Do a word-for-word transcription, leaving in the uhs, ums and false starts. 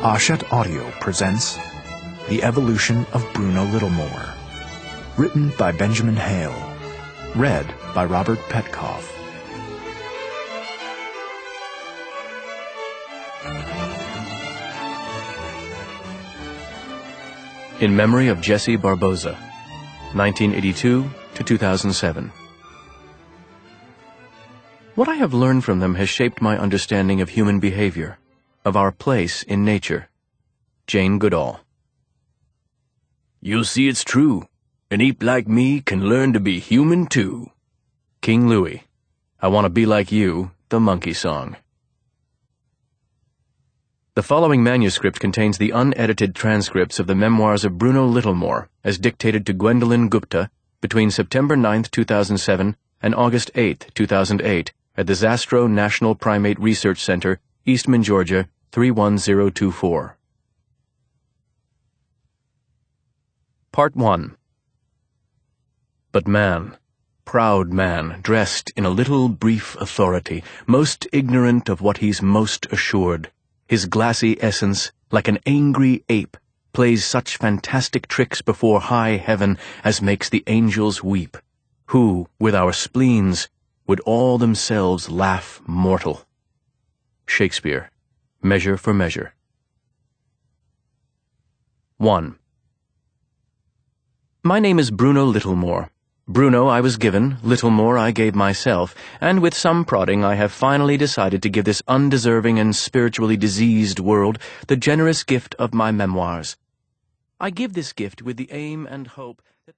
Hachette Audio presents The Evolution of Bruno Littlemore, written by Benjamin Hale, read by Robert Petkoff. In memory of Jesse Barboza, nineteen eighty-two to two thousand seven. What I have learned from them has shaped my understanding of human behavior, of our place in nature. Jane Goodall. You see, it's true. An ape like me can learn to be human too. King Louie. I Want to Be Like You, the Monkey Song. The following manuscript contains the unedited transcripts of the memoirs of Bruno Littlemore as dictated to Gwendolyn Gupta between September ninth, two thousand seven and August eighth, two thousand eight at the Zastrow National Primate Research Center, Eastman, Georgia, three one zero two four. Part one. But man, proud man, dressed in a little brief authority, most ignorant of what he's most assured, his glassy essence, like an angry ape, plays such fantastic tricks before high heaven as makes the angels weep, who, with our spleens, would all themselves laugh mortal. Shakespeare, Measure for Measure. one. My name is Bruno Littlemore. Bruno I was given, Littlemore I gave myself, and with some prodding I have finally decided to give this undeserving and spiritually diseased world the generous gift of my memoirs. I give this gift with the aim and hope that